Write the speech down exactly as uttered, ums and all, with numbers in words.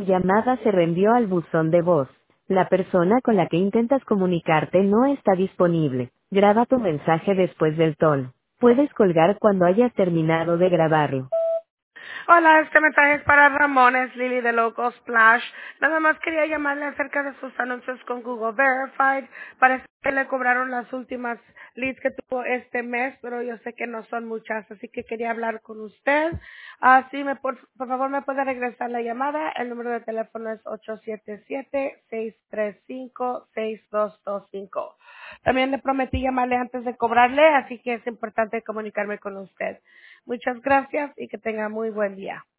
llamada se reenvió al buzón de voz. La persona con la que intentas comunicarte no está disponible. Graba tu mensaje después del tono. Puedes colgar cuando hayas terminado de grabarlo. Hola, este mensaje es para Ramón, es Lily de Local Splash. Nada más quería llamarle acerca de sus anuncios con Google Verified. Parece que le cobraron las últimas leads que tuvo este mes, pero yo sé que no son muchas, así que quería hablar con usted. Ah, sí, me, por, por favor, me puede regresar la llamada. El número de teléfono es ocho siete siete, seis tres cinco, seis dos dos cinco. También le prometí llamarle antes de cobrarle, así que es importante comunicarme con usted. Muchas gracias y que tenga muy buen día.